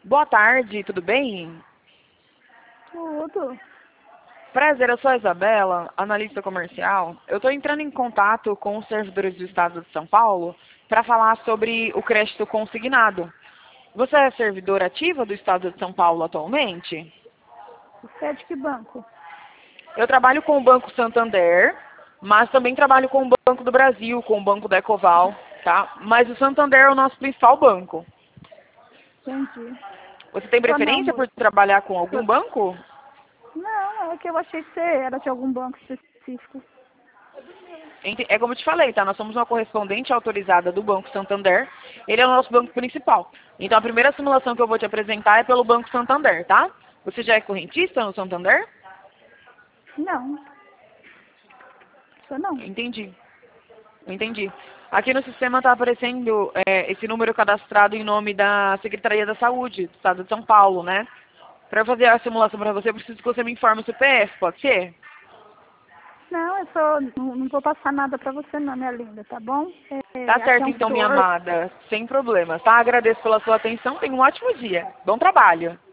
Boa tarde, tudo bem? Tudo. Prazer, eu sou a Isabela, analista comercial. Eu estou entrando em contato com os servidores do Estado de São Paulo para falar sobre o crédito consignado. Você é servidora ativa do Estado de São Paulo atualmente? Você é de que banco? Eu trabalho com o Banco Santander, mas também trabalho com o Banco do Brasil, com o Banco da Ecoval, tá? Mas o Santander é o nosso principal banco. Entendi. Você tem Só não, preferência por moço. trabalhar com algum Só- banco? Não, é que eu achei que você era de algum banco específico. É como eu te falei, tá? Nós somos uma correspondente autorizada do Banco Santander. Ele é o nosso banco principal. Então a primeira simulação que eu vou te apresentar é pelo Banco Santander, tá? Você já é correntista no Santander? Não, só não. Entendi. Entendi. Aqui no sistema está aparecendo esse número cadastrado em nome da Secretaria da Saúde do Estado de São Paulo, né? Para eu fazer a simulação para você, eu preciso que você me informe o CPF, pode ser? Não, eu só não vou passar nada pra você não, minha linda, tá bom? Tá Aqui é certo um então, minha setor. amada. Sem problemas, tá? Agradeço pela sua atenção. Tenha um ótimo dia. Bom trabalho.